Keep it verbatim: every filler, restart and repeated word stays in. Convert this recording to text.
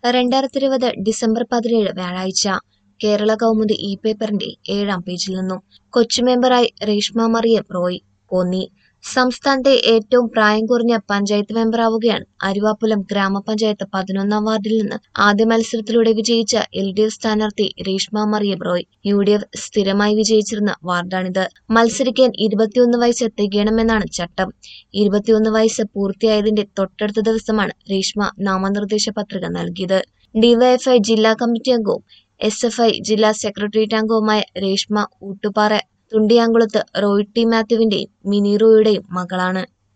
രണ്ടായിരത്തി ഇരുപത് ഡിസംബർ പതിനേഴ് വ്യാഴാഴ്ച കേരള കൗമുദി ഇ പേപ്പറിന്റെ ഏഴാം പേജിൽ നിന്നും കൊച്ചി മെമ്പറായി രേഷ്മ മറിയം റോയ് കോന്നി. സംസ്ഥാനത്തെ ഏറ്റവും പ്രായം കുറഞ്ഞ പഞ്ചായത്ത് മെമ്പറാവുകയാണ്. അരുവാപ്പുലം ഗ്രാമപഞ്ചായത്ത് പതിനൊന്നാം വാർഡിൽ നിന്ന് ആദ്യ മത്സരത്തിലൂടെ വിജയിച്ച എൽ ഡി എഫ് സ്ഥാനാർത്ഥി Reshma Mariyam Roy. U D F സ്ഥിരമായി വിജയിച്ചിരുന്ന വാർഡാണിത്. മത്സരിക്കാൻ ഇരുപത്തിയൊന്ന് വയസ്സ് തികയണമെന്നാണ് ചട്ടം. ഇരുപത്തിയൊന്ന് വയസ്സ് പൂർത്തിയായതിന്റെ തൊട്ടടുത്ത ദിവസമാണ് രേഷ്മ നാമനിർദ്ദേശ പത്രിക നൽകിയത്. ഡിവൈഎഫ്ഐ ജില്ലാ കമ്മിറ്റി അംഗവും എസ് എഫ് ഐ ജില്ലാ സെക്രട്ടേറിയറ്റ് അംഗവുമായ രേഷ്മ ഊട്ടുപാറ തുണ്ടിയാങ്കുളത്ത് റോയ് ടി മാത്യുവിന്റെയും മിനി റോയിയുടെയും മകളാണ്.